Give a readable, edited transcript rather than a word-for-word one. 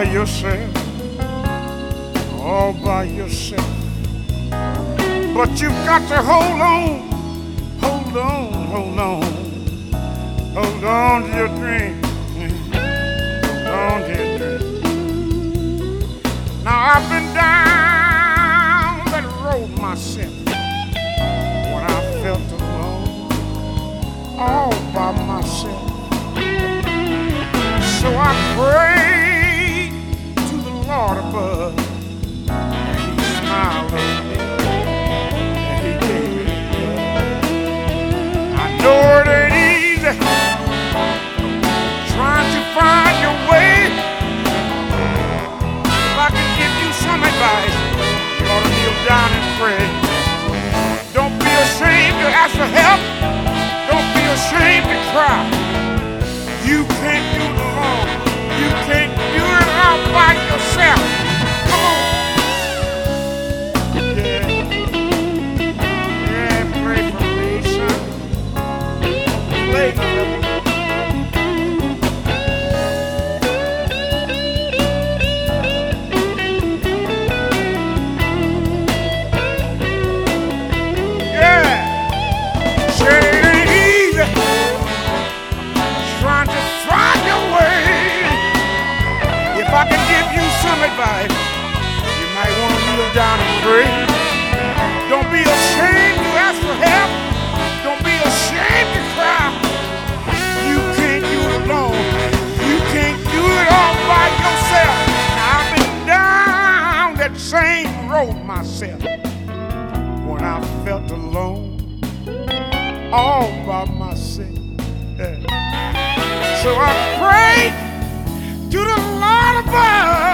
by yourself, all by yourself. But you've got to hold on, hold on, hold on, hold on to your dream, hold on to your dream. Now I've been down that road myself when I felt alone, all by myself. So I prayed to the Lord above, and He smiled on me, and He gave me love. I know it ain't easy trying to find your way. If I could give you some advice, you ought to kneel down and pray. Don't be ashamed to ask for help. Don't be ashamed to cry. You can't do it alone. You can't do it all by yourself. Come on. Yeah. Yeah, pray for me, son. Play for me. Yeah. Say it ain't easy trying to find your way. If I can give you some advice, you might want to kneel down and pray. Don't be ashamed to ask for help. Don't be ashamed to cry. You can't do it alone. You can't do it all by yourself. Now, I've been down that same road myself when I felt alone, all by myself. Yeah. So I prayed to the Lord above.